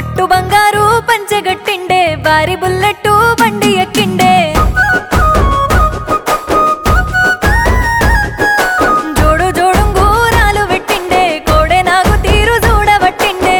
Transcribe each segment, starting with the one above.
పట్టు బంగారు పంచెగట్టిండే వారి బుల్లెట్టు బండి ఎక్కిండే జోడు జోడుంగూరాలు పెట్టిండే కోడే నాగు తీరు చూడబట్టిండే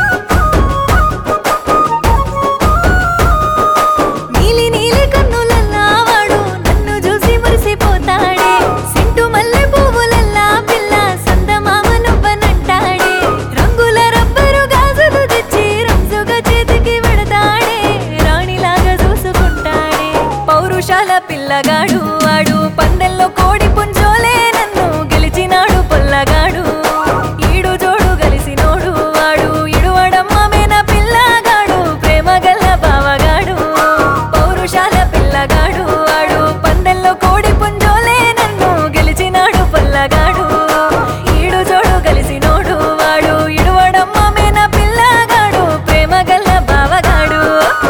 నీలి నీలి కన్నులల్లా వాడు నన్ను చూసి మురిసిపోతాడే సింటు మల్లె పువ్వులల్లా పిల్ల సందమామ నువ్వనంటాడే రంగుల రబ్బరు గాజులు తెచ్చి రంజుగా చేతికి పెడతాడే రాణిలాగా చూసుకుంటాడే పౌరుషాల పిల్లగాడు వాడు పందెల్లో కోడి పుంజోలే నన్ను గెలిచినాడు పొల్లగాడు ఈడు జోడు గలిసినోడు వాడు ఇడువడమ్మేన పిల్లగాడు ప్రేమ గల్ల బావగాడు పౌరుషాల పిల్లగాడు వాడు పందెల్లో కోడి పుంజోలే నన్ను గెలిచినాడు పొల్లగాడు ఈడు జోడు గలిసినోడు వాడు ఇడువడమ్మేన పిల్లగాడు ప్రేమ గల్ల బావగాడు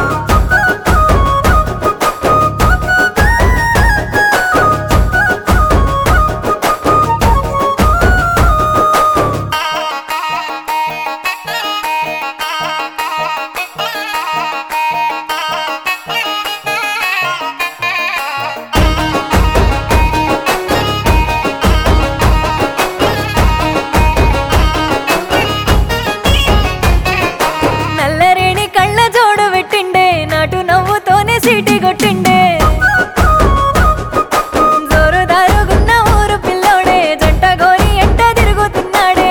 నల్లరేణి కళ్ళ జోడు పెట్టిండే నాటు నవ్వుతోనే సీటి కొట్టిండే జోరుదారుగున్న ఊరు పిల్లోడే జంట గోరి ఎంట తిరుగుతున్నాడే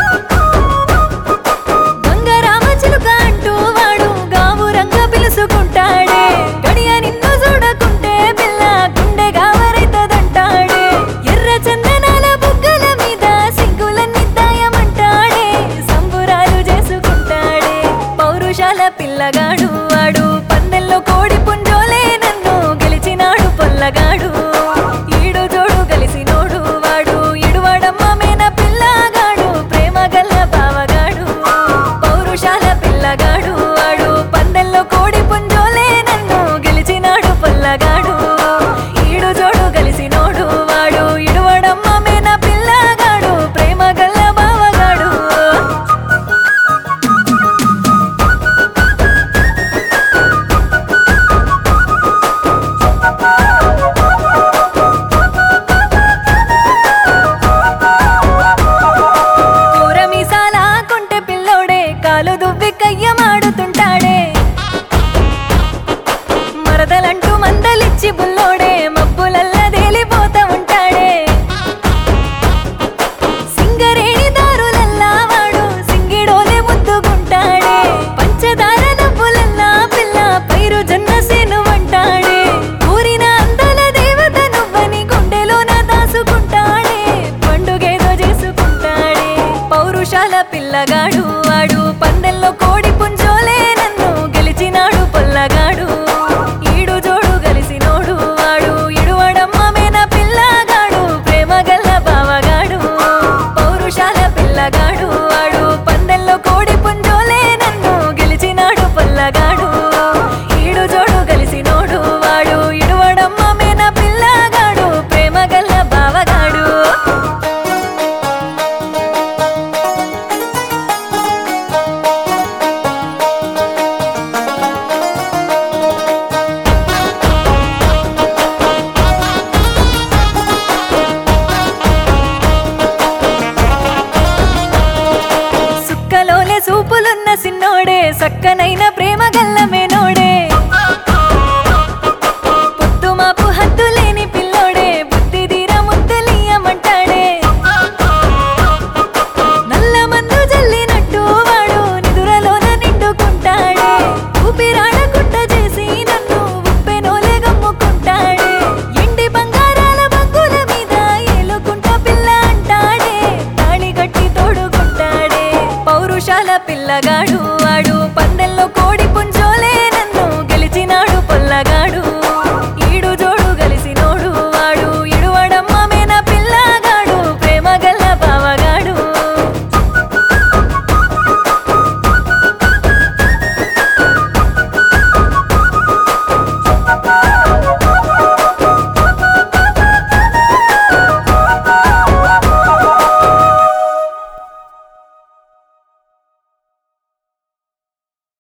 గంగరామ చిలుక అంటూ వాడు గావురంగా పిలుసుకుంటాడే గడియ నిన్ను చూడకుంటే పిల్ల గుండె గావరైతదంటాడే ఎర్ర చందనాల బుగ్గల మీద సింగులన్నీ దాయమంటాడే సంబురాలు చేసుకుంటాడే పౌరుషాల పిల్లగాడు వాడు పందెల్లో కోడి పుంజోలే నన్ను గెలిచినాడు పొల్లగాడు ఈడు జోడు గలిసినోడు వాడు ఇడువడమ్మేన పిల్లగాడు ప్రేమ గల్ల బావగాడు పౌరుషాల పిల్లగాడు వాడు పందెల్లో కోడి పుంజోలే నన్ను గెలిచినాడు పొల్లగాడు ఈడు జోడు గలిసినోడు వాడు ఇడువడమ్మేన పిల్లగాడు ప్రేమ గల్ల బావగాడు కూర మీసాల కొంటె పిల్లోడే కాలు దువ్వి కయ్యమాడుతుంటాడే మరదలంటూ మందలిచ్చి బుల్లోడే మబ్బులల్లా తేలిపోతా ఉంటాడే సింగరేణి దారులల్లా వాడు సింగిడోలే ముద్దుగుంటాడే పంచదార నవ్వులల్లా పిల్ల పైరు జొన్న సేను అంటాడే ఊరిన అందాల దేవత నువ్వని గుండెలోన దాసుకుంటాడే పండుగేదో చేసుకుంటాడే పౌరుషాల పిల్లగాడు వాడు పందెల్లో కోడి పుంజోలే నన్ను గెలిచినాడు పొల్లగాడు ఈడు జోడు గలిసినోడు వాడు ఇడువడమ్మేన పిల్లగాడు ప్రేమ గల్ల బావగాడు పౌరుషాల పిల్లగాడు వాడు పందెల్లో కోడి పుంజోలే నన్ను గెలిచినాడు పొల్లగాడు ఈడు జోడు గలిసినోడు వాడు ఇడువడమ్మేన పిల్లగాడు ప్రేమ గల్ల బావగాడు సుక్కలోలే సూపులున్న సిన్నోడే సక్కనైన